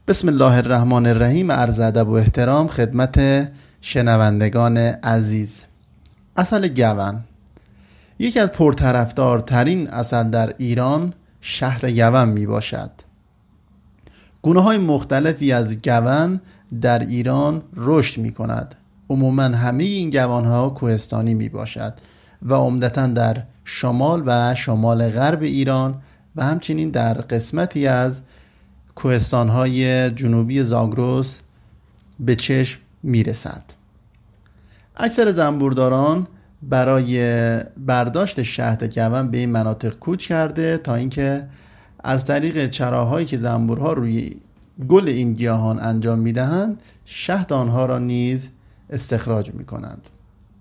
بسم الله الرحمن الرحیم. عرض ادب و احترام خدمت شنوندگان عزیز. عسل گون یکی از پرطرفدارترین عسل در ایران شهد گون می باشد. گونه های مختلفی از گون در ایران رشد می کند. عموما همه این گون ها کوهستانی می باشد و عمدتاً در شمال و شمال غرب ایران و همچنین در قسمتی از کوهستان‌های جنوبی زاگرس به چشم میرسد. اکثر زنبورداران برای برداشت شهد گون به این مناطق کوچ کرده تا اینکه از طریق چراهایی که زنبورها روی گل این گیاهان انجام میدهند شهد آنها را نیز استخراج میکنند.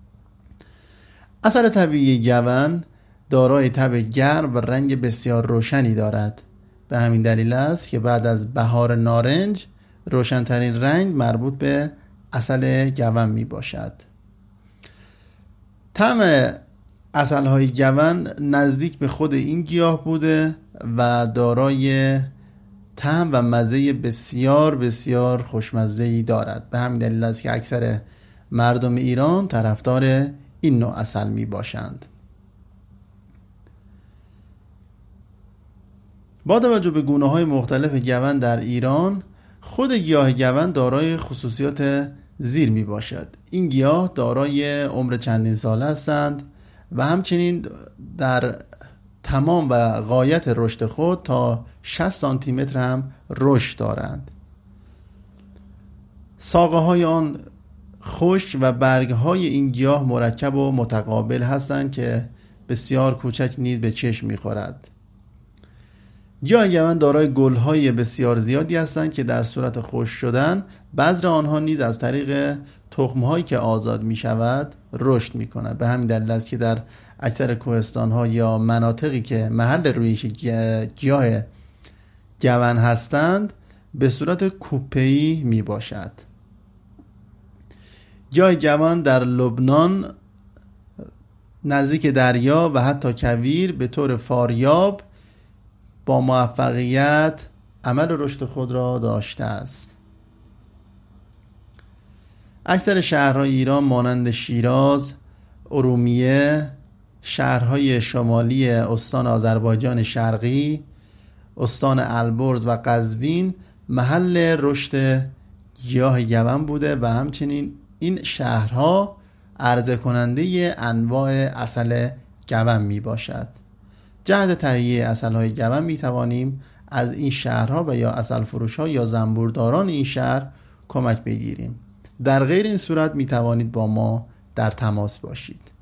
عسل طبیعی گون دارای طعم گرم و رنگ بسیار روشنی دارد. به همین دلیل است که بعد از بهار نارنج روشن‌ترین رنگ مربوط به عسل گون می باشد. طعم عسل‌های گون نزدیک به خود این گیاه بوده و دارای طعم و مزه بسیار بسیار خوشمزه‌ای دارد. به همین دلیل است که اکثر مردم ایران طرفدار این نوع عسل می باشند. با توجه به گونه‌های مختلف گون در ایران، خود گیاه گون دارای خصوصیات زیر می باشد. این گیاه دارای عمر چندین ساله هستند و همچنین در تمام و غایت رشد خود تا 60 سانتی متر هم رشد دارند. ساقه های آن خشک و برگ های این گیاه مرکب و متقابل هستند که بسیار کوچک نیز به چشم می خورد. گیاه گون دارای گل‌های بسیار زیادی هستند که در صورت خشک شدن بذر آنها نیز از طریق تخم‌هایی که آزاد می‌شود رشد می‌کند. به همین دلیل است که در اکثر کوهستان‌ها یا مناطقی که محل رویش گیاه گون هستند به صورت کوپه‌ای میباشد. گیاه گون در لبنان نزدیک دریا و حتی کویر به طور فاریاب با موفقیت عمل رشد خود را داشته است. اکثر شهرهای ایران مانند شیراز، ارومیه، شهرهای شمالی استان آذربایجان شرقی، استان البرز و قزوین محل رشد گیاه گون بوده و همچنین این شهرها عرضه کننده انواع عسل گون می باشد. جهت تهیه عسل‌های گون می توانیم از این شهرها و یا عسل فروش‌ها یا زنبورداران این شهر کمک بگیریم. در غیر این صورت می توانید با ما در تماس باشید.